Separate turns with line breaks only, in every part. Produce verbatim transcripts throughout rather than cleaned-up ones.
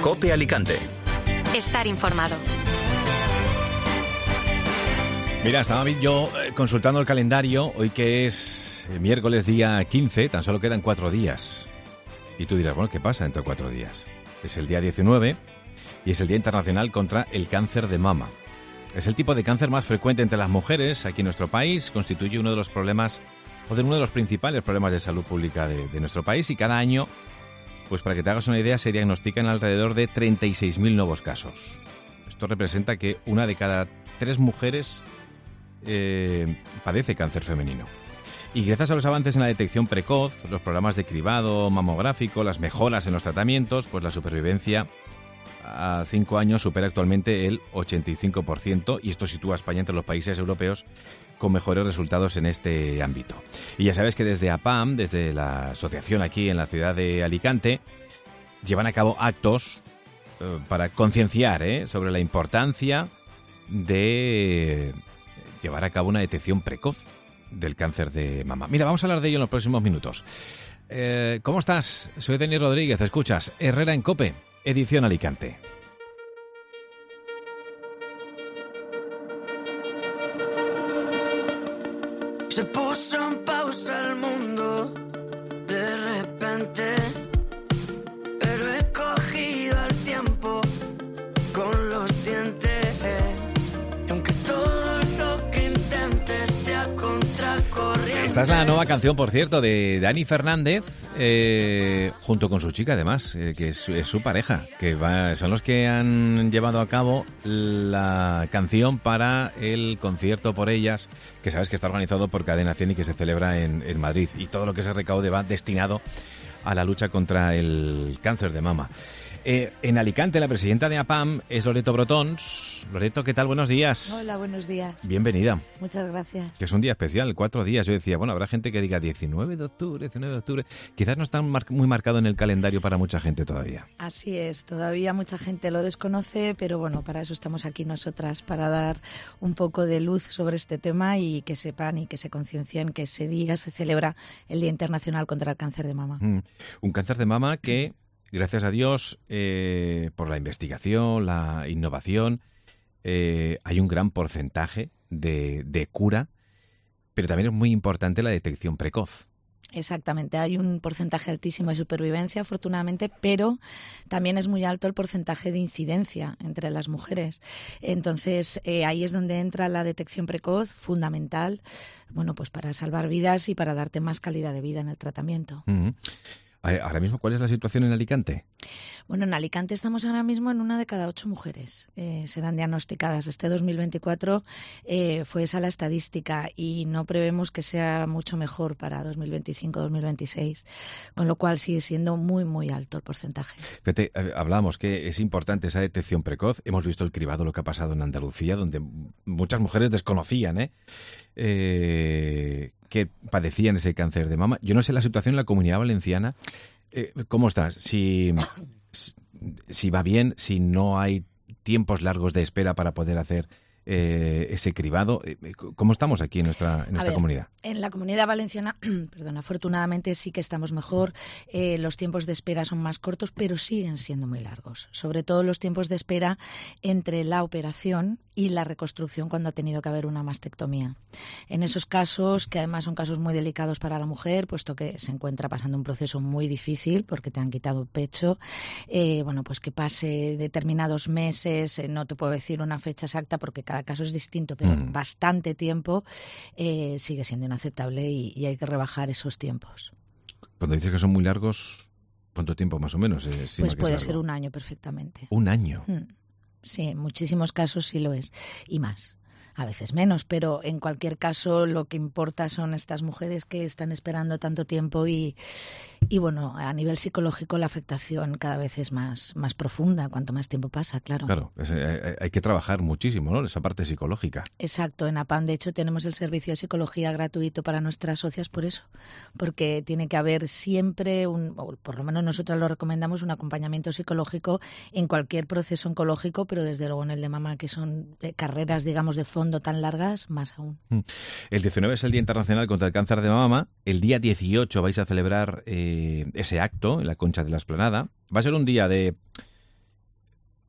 COPE Alicante.
Estar informado.
Mira, estaba yo consultando el calendario, hoy que es miércoles día quince, tan solo quedan cuatro días. Y tú dirás, bueno, ¿qué pasa entre cuatro días? Es el día diecinueve y es el Día Internacional contra el Cáncer de Mama. Es el tipo de cáncer más frecuente entre las mujeres aquí en nuestro país, constituye uno de los problemas, o de uno de los principales problemas de salud pública de, de nuestro país, y cada año, pues para que te hagas una idea, se diagnostican alrededor de treinta y seis mil nuevos casos. Esto representa que una de cada tres mujeres eh, padece cáncer femenino. Y gracias a los avances en la detección precoz, los programas de cribado mamográfico, las mejoras en los tratamientos, pues la supervivencia a cinco años supera actualmente el ochenta y cinco por ciento, y esto sitúa a España entre los países europeos con mejores resultados en este ámbito. Y ya sabes que desde A P A M, desde la asociación aquí en la ciudad de Alicante, llevan a cabo actos eh, para concienciar eh, sobre la importancia de llevar a cabo una detección precoz del cáncer de mama. Mira, vamos a hablar de ello en los próximos minutos. Eh, ¿Cómo estás? Soy Denis Rodríguez, escuchas Herrera en COPE, edición Alicante.
Se puso en pausa el mundo de repente, pero he cogido el tiempo con los dientes, y aunque todo lo que intente sea contracorriente.
Esta es la nueva canción, por cierto, de Dani Fernández, eh, junto con su chica, además, eh, que es, es su pareja, que va, son los que han llevado a cabo la canción para el concierto por ellas, que sabes que está organizado por Cadena cien y que se celebra en, en Madrid. Y todo lo que se recaude va destinado a la lucha contra el cáncer de mama. Eh, en Alicante, la presidenta de A P A M es Loreto Brotons. Loreto, ¿qué tal? Buenos días.
Hola, buenos días.
Bienvenida.
Muchas gracias.
Que es un día especial, cuatro días. Yo decía, bueno, habrá gente que diga diecinueve de octubre, diecinueve de octubre. Quizás no está mar- muy marcado en el calendario para mucha gente todavía.
Así es, todavía mucha gente lo desconoce, pero bueno, para eso estamos aquí nosotras, para dar un poco de luz sobre este tema y que sepan y que se conciencien que ese día se celebra el Día Internacional contra el Cáncer de Mama.
Mm. Un cáncer de mama que, gracias a Dios, eh, por la investigación, la innovación, eh, hay un gran porcentaje de, de cura, pero también es muy importante la detección precoz.
Exactamente, hay un porcentaje altísimo de supervivencia, afortunadamente, pero también es muy alto el porcentaje de incidencia entre las mujeres. Entonces, eh, ahí es donde entra la detección precoz, fundamental, bueno, pues para salvar vidas y para darte más calidad de vida en el tratamiento.
Mm-hmm. Ahora mismo, ¿cuál es la situación en Alicante?
Bueno, en Alicante estamos ahora mismo en una de cada ocho mujeres. Eh, serán diagnosticadas. Este dos mil veinticuatro eh, fue esa la estadística y no prevemos que sea mucho mejor para dos mil veinticinco dos mil veintiséis, con lo cual sigue siendo muy, muy alto el porcentaje.
Fíjate, hablábamos que es importante esa detección precoz. Hemos visto el cribado, lo que ha pasado en Andalucía, donde muchas mujeres desconocían ¿eh? Eh, que padecían ese cáncer de mama. Yo no sé la situación en la Comunidad Valenciana. Eh, ¿Cómo estás? Si, si va bien, si no hay tiempos largos de espera para poder hacer eh, ese cribado. ¿Cómo estamos aquí en nuestra, en nuestra
ver,
comunidad?
En la Comunidad Valenciana, perdón, afortunadamente sí que estamos mejor. Eh, los tiempos de espera son más cortos, pero siguen siendo muy largos. Sobre todo los tiempos de espera entre la operación y la reconstrucción cuando ha tenido que haber una mastectomía. En esos casos, que además son casos muy delicados para la mujer, puesto que se encuentra pasando un proceso muy difícil porque te han quitado el pecho, eh, bueno, pues que pase determinados meses, eh, no te puedo decir una fecha exacta porque cada caso es distinto, pero mm. bastante tiempo eh, sigue siendo inaceptable y, y hay que rebajar esos tiempos.
Cuando dices que son muy largos, ¿cuánto tiempo más o menos? Eh,
pues puede ser un año perfectamente.
¿Un año?
Mm. Sí, en muchísimos casos sí lo es, y más. A veces menos, pero en cualquier caso lo que importa son estas mujeres que están esperando tanto tiempo y, y bueno, a nivel psicológico la afectación cada vez es más, más profunda cuanto más tiempo pasa, claro.
Claro, es, hay, hay que trabajar muchísimo, ¿no?, esa parte psicológica.
Exacto, en A P A M de hecho tenemos el servicio de psicología gratuito para nuestras socias por eso, porque tiene que haber siempre, un, o por lo menos nosotros lo recomendamos, un acompañamiento psicológico en cualquier proceso oncológico, pero desde luego en el de mama, que son carreras, digamos, de fondo tan largas, más aún.
El diecinueve es el Día Internacional contra el Cáncer de Mama. El día dieciocho vais a celebrar eh, ese acto en la Concha de la Explanada. Va a ser un día de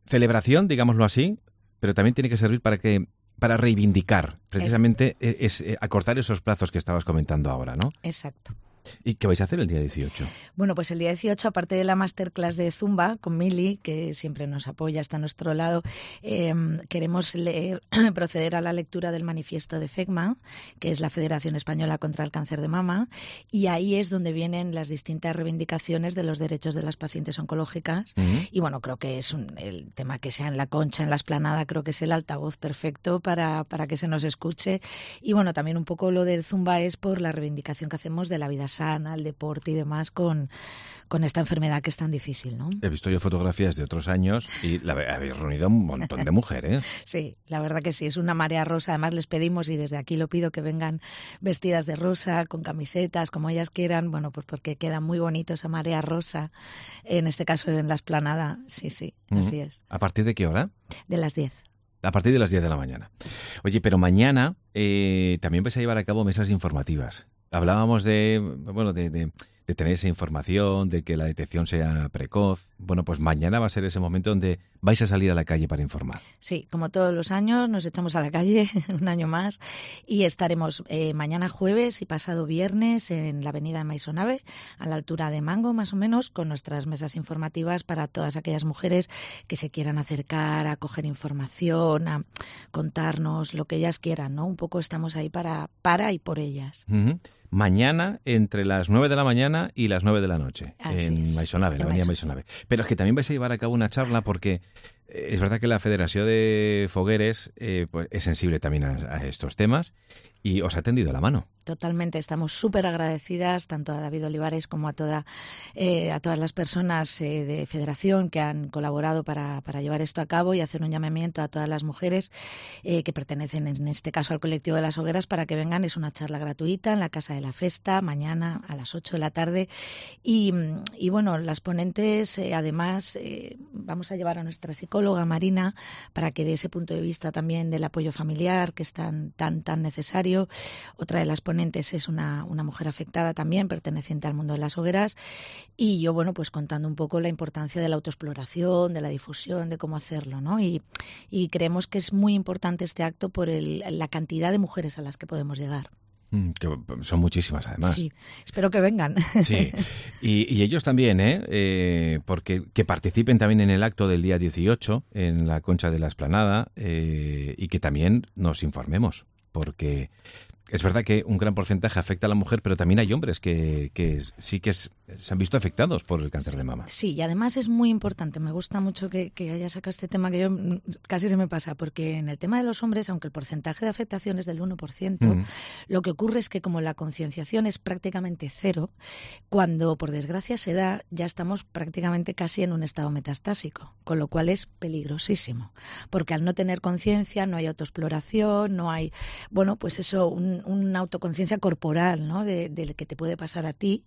celebración, digámoslo así, pero también tiene que servir para que para reivindicar, precisamente, es, es acortar esos plazos que estabas comentando ahora, ¿no?
Exacto.
¿Y qué vais a hacer el día dieciocho?
Bueno, pues el día dieciocho, aparte de la masterclass de Zumba con Mili, que siempre nos apoya, está a nuestro lado, eh, queremos leer, proceder a la lectura del manifiesto de FECMA, que es la Federación Española contra el Cáncer de Mama, y ahí es donde vienen las distintas reivindicaciones de los derechos de las pacientes oncológicas. Uh-huh. Y bueno, creo que es un, el tema que sea en la Concha, en la Esplanada, creo que es el altavoz perfecto para, para que se nos escuche. Y bueno, también un poco lo del Zumba es por la reivindicación que hacemos de la vida sana, el deporte y demás con, con esta enfermedad que es tan difícil, ¿no?
He visto yo fotografías de otros años y la, habéis reunido un montón de mujeres.
Sí, la verdad que sí, es una marea rosa. Además les pedimos, y desde aquí lo pido, que vengan vestidas de rosa, con camisetas, como ellas quieran, bueno, pues porque queda muy bonito esa marea rosa, en este caso en la Esplanada. Sí, sí, uh-huh. Así es.
¿A partir de qué hora?
De las diez.
A partir de las diez de la mañana. Oye, pero mañana eh, también vais a llevar a cabo mesas informativas. Hablábamos de, bueno, de, de, de tener esa información, de que la detección sea precoz. Bueno, pues mañana va a ser ese momento donde vais a salir a la calle para informar.
Sí, como todos los años nos echamos a la calle un año más y estaremos eh, mañana jueves y pasado viernes en la avenida de Maisonave, a la altura de Mango más o menos, con nuestras mesas informativas para todas aquellas mujeres que se quieran acercar a coger información, a contarnos lo que ellas quieran, ¿no? Un poco estamos ahí para, para y por ellas.
Uh-huh. Mañana entre las nueve de la mañana y las nueve de la noche.
Así
en
es.
Maisonave, en la avenida Maisonave. Pero es que también vais a llevar a cabo una charla porque es verdad que la Federación de Fogueres eh, pues es sensible también a, a estos temas y os ha tendido la mano.
Totalmente, estamos súper agradecidas tanto a David Olivares como a toda eh, a todas las personas eh, de Federación que han colaborado para, para llevar esto a cabo y hacer un llamamiento a todas las mujeres eh, que pertenecen en este caso al colectivo de las hogueras para que vengan. Es una charla gratuita en la Casa de la Festa, mañana a las ocho de la tarde y, y bueno, las ponentes eh, además eh, vamos a llevar a nuestra psicóloga Marina para que dé ese punto de vista también del apoyo familiar que es tan, tan, tan necesario. Otra de las ponentes es una, una mujer afectada también, perteneciente al mundo de las hogueras, y yo, bueno, pues contando un poco la importancia de la autoexploración, de la difusión, de cómo hacerlo, ¿no? Y, y creemos que es muy importante este acto por el, la cantidad de mujeres a las que podemos llegar.
Mm, que son muchísimas, además.
Sí, espero que vengan.
Sí, y, y ellos también, ¿eh? eh porque que participen también en el acto del día dieciocho, en la Concha de la Esplanada, eh, y que también nos informemos, porque es verdad que un gran porcentaje afecta a la mujer, pero también hay hombres que, que sí que es, se han visto afectados por el cáncer de mama.
Sí, y además es muy importante. Me gusta mucho que, que haya sacado este tema que yo casi se me pasa, porque en el tema de los hombres, aunque el porcentaje de afectación es del uno por ciento, mm. lo que ocurre es que como la concienciación es prácticamente cero, cuando por desgracia se da, ya estamos prácticamente casi en un estado metastásico, con lo cual es peligrosísimo, porque al no tener conciencia no hay autoexploración, no hay, bueno, pues eso, un una autoconciencia corporal, ¿no? De, de que te puede pasar a ti.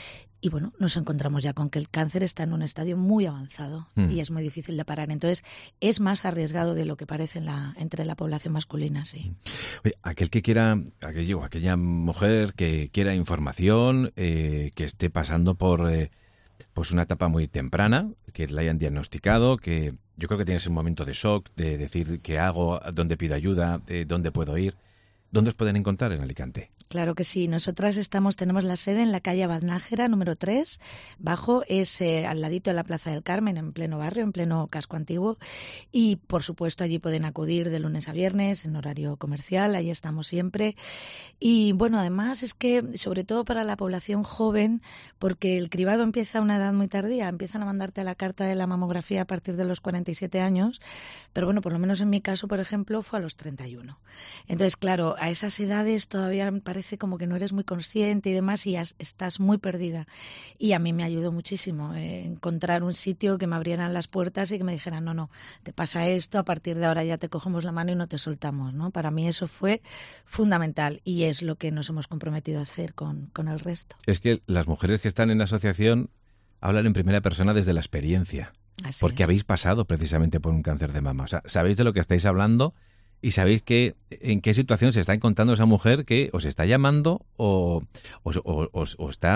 Y bueno, nos encontramos ya con que el cáncer está en un estadio muy avanzado mm. y es muy difícil de parar. Entonces, es más arriesgado de lo que parece en la, entre la población masculina, sí.
Oye, aquel que quiera, aquel, aquella mujer que quiera información, eh, que esté pasando por eh, pues una etapa muy temprana, que la hayan diagnosticado, que yo creo que tienes un momento de shock, de decir qué hago, dónde pido ayuda, eh, dónde puedo ir. ¿Dónde os pueden encontrar en Alicante?
Claro que sí. Nosotras estamos, tenemos la sede en la calle Abad Nájera, número tres, bajo, es eh, al ladito de la Plaza del Carmen, en pleno barrio, en pleno casco antiguo. Y, por supuesto, allí pueden acudir de lunes a viernes, en horario comercial, allí estamos siempre. Y, bueno, además es que, sobre todo para la población joven, porque el cribado empieza a una edad muy tardía, empiezan a mandarte la carta de la mamografía a partir de los cuarenta y siete años, pero, bueno, por lo menos en mi caso, por ejemplo, fue a los treinta y uno. Entonces, claro, a esas edades todavía me parece como que no eres muy consciente y demás y ya estás muy perdida. Y a mí me ayudó muchísimo eh, encontrar un sitio que me abrieran las puertas y que me dijeran, no, no, te pasa esto, a partir de ahora ya te cogemos la mano y no te soltamos, ¿no? Para mí eso fue fundamental y es lo que nos hemos comprometido a hacer con, con el resto.
Es que las mujeres que están en la asociación hablan en primera persona desde la experiencia,
Así
porque
es.
Habéis pasado precisamente por un cáncer de mama. O sea, sabéis de lo que estáis hablando y sabéis que en qué situación se está encontrando esa mujer que os está llamando o, o, o, o, o está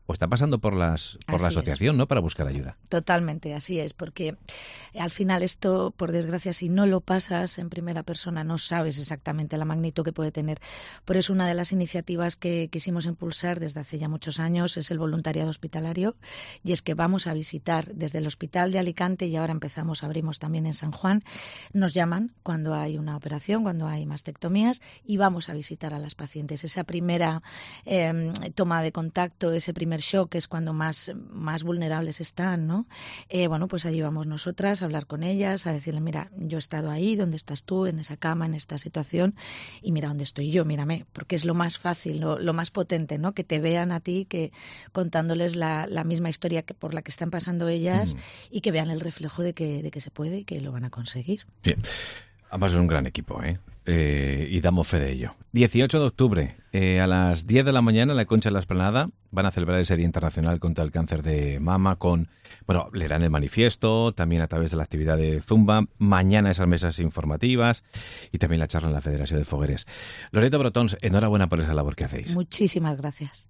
o está pasando por las por
Así
la
es.
asociación, ¿no?, para buscar ayuda.
Totalmente, así es, porque al final esto, por desgracia, si no lo pasas en primera persona, no sabes exactamente la magnitud que puede tener. Por eso una de las iniciativas que quisimos impulsar desde hace ya muchos años es el voluntariado hospitalario, y es que vamos a visitar desde el Hospital de Alicante, y ahora empezamos, abrimos también en San Juan, nos llaman cuando hay una operación, cuando hay mastectomías, y vamos a visitar a las pacientes. Esa primera eh, toma de contacto, ese primer shock es cuando más, más vulnerables están, ¿no? Eh, bueno, pues allí vamos nosotras a hablar con ellas, a decirles, mira, yo he estado ahí, ¿dónde estás tú? En esa cama, en esta situación, y mira dónde estoy yo, mírame, porque es lo más fácil, lo, lo más potente, ¿no? Que te vean a ti, que contándoles la, la misma historia que por la que están pasando ellas, mm. y que vean el reflejo de que, de que se puede y que lo van a conseguir.
Sí. Además es un gran equipo, ¿eh? Eh, y damos fe de ello. dieciocho de octubre, eh, a las diez de la mañana, en la Concha de la Explanada, van a celebrar ese Día Internacional contra el Cáncer de Mama con, bueno, leerán el manifiesto, también a través de la actividad de Zumba, mañana esas mesas informativas y también la charla en la Federación de Fogueres. Loreto Brotons, enhorabuena por esa labor que hacéis.
Muchísimas gracias.